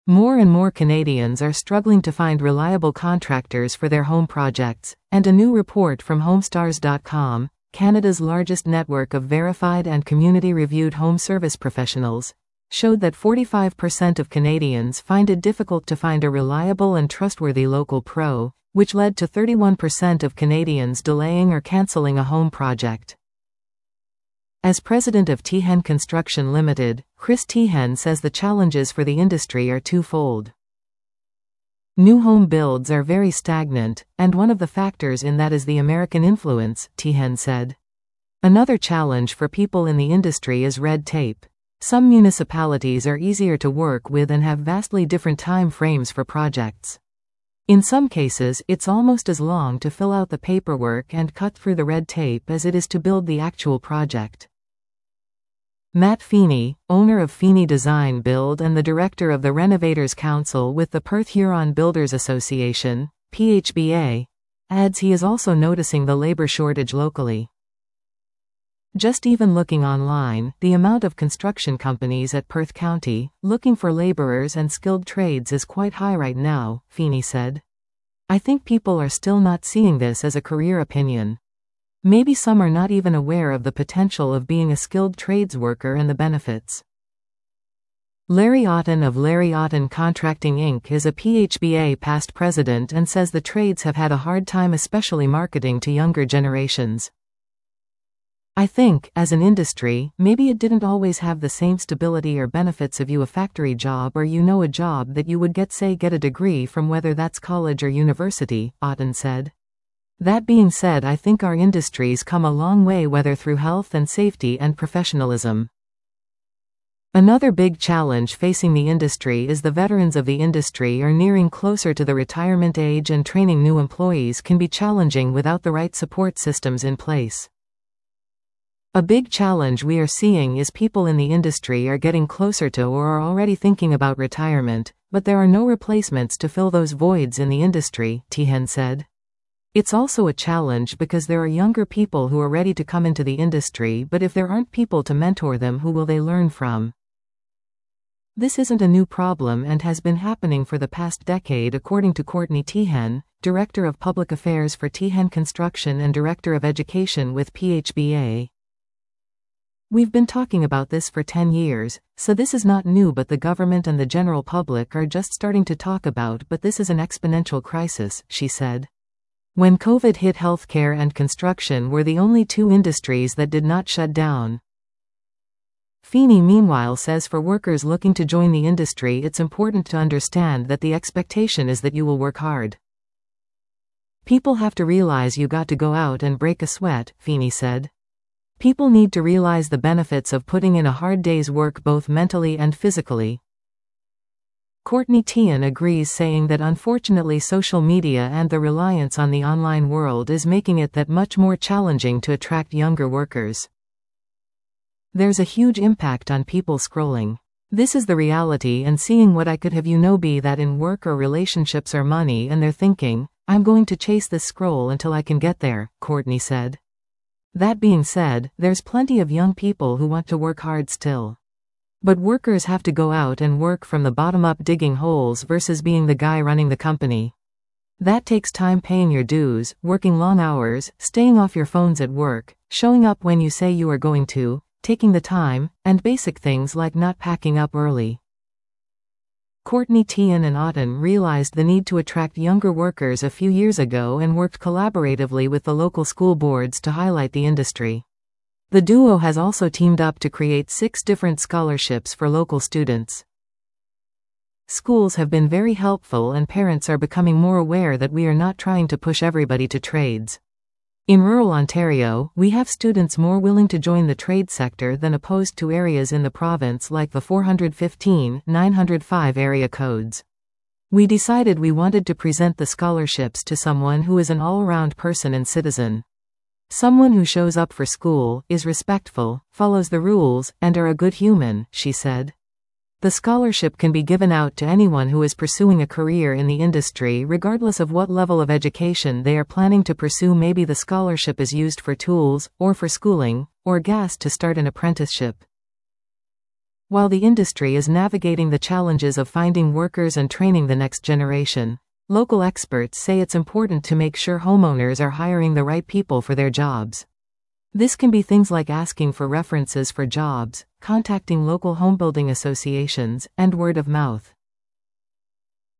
More and more Canadians are struggling to find reliable contractors for their home projects, and a new report from Homestars.com, Canada's largest network of verified and community-reviewed home service professionals, showed that 45% of Canadians find it difficult to find a reliable and trustworthy local pro, which led to 31% of Canadians delaying or cancelling a home project. As president of Tehan Construction Limited, Chris Tehan says the challenges for the industry are twofold. New home builds are very stagnant, and one of the factors in that is the American influence, Tehan said. Another challenge for people in the industry is red tape. Some municipalities are easier to work with and have vastly different time frames for projects. In some cases, it's almost as long to fill out the paperwork and cut through the red tape as it is to build the actual project. Matt Feeney, owner of Feeney Design Build and the director of the Renovators Council with the Perth Huron Builders Association, PHBA, adds he is also noticing the labor shortage locally. Just even looking online, the amount of construction companies at Perth County looking for laborers and skilled trades is quite high right now, Feeney said. I think people are still not seeing this as a career opinion. Maybe some are not even aware of the potential of being a skilled trades worker and the benefits. Larry Otten of Larry Otten Contracting Inc. is a PHBA past president and says the trades have had a hard time especially marketing to younger generations. I think, as an industry, maybe it didn't always have the same stability or benefits of a factory job or a job that you would get a degree from, whether that's college or university, Otten said. That being said, I think our industries come a long way, whether through health and safety and professionalism. Another big challenge facing the industry is the veterans of the industry are nearing closer to the retirement age, and training new employees can be challenging without the right support systems in place. A big challenge we are seeing is people in the industry are getting closer to or are already thinking about retirement, but there are no replacements to fill those voids in the industry, Tehan said. It's also a challenge because there are younger people who are ready to come into the industry, but if there aren't people to mentor them, who will they learn from? This isn't a new problem and has been happening for the past decade, according to Courtney Tehan, Director of Public Affairs for Tehan Construction and Director of Education with PHBA. We've been talking about this for 10 years, so this is not new, but the government and the general public are just starting to talk about, but this is an exponential crisis, she said. When COVID hit, healthcare and construction were the only two industries that did not shut down. Feeney meanwhile says for workers looking to join the industry, it's important to understand that the expectation is that you will work hard. People have to realize you got to go out and break a sweat, Feeney said. People need to realize the benefits of putting in a hard day's work, both mentally and physically. Courtney Tehan agrees, saying that unfortunately social media and the reliance on the online world is making it that much more challenging to attract younger workers. There's a huge impact on people scrolling. This is the reality, and seeing what I could have be that in work or relationships or money, and they're thinking, I'm going to chase this scroll until I can get there, Courtney said. That being said, there's plenty of young people who want to work hard still. But workers have to go out and work from the bottom up, digging holes versus being the guy running the company. That takes time, paying your dues, working long hours, staying off your phones at work, showing up when you say you are going to, taking the time, and basic things like not packing up early. Courtney Tehan and Otten realized the need to attract younger workers a few years ago and worked collaboratively with the local school boards to highlight the industry. The duo has also teamed up to create 6 different scholarships for local students. Schools have been very helpful, and parents are becoming more aware that we are not trying to push everybody to trades. In rural Ontario, we have students more willing to join the trade sector than opposed to areas in the province like the 415-905 area codes. We decided we wanted to present the scholarships to someone who is an all-around person and citizen. Someone who shows up for school, is respectful, follows the rules, and are a good human, she said. The scholarship can be given out to anyone who is pursuing a career in the industry, regardless of what level of education they are planning to pursue. Maybe the scholarship is used for tools, or for schooling, or gas to start an apprenticeship. While the industry is navigating the challenges of finding workers and training the next generation, local experts say it's important to make sure homeowners are hiring the right people for their jobs. This can be things like asking for references for jobs, contacting local homebuilding associations, and word of mouth.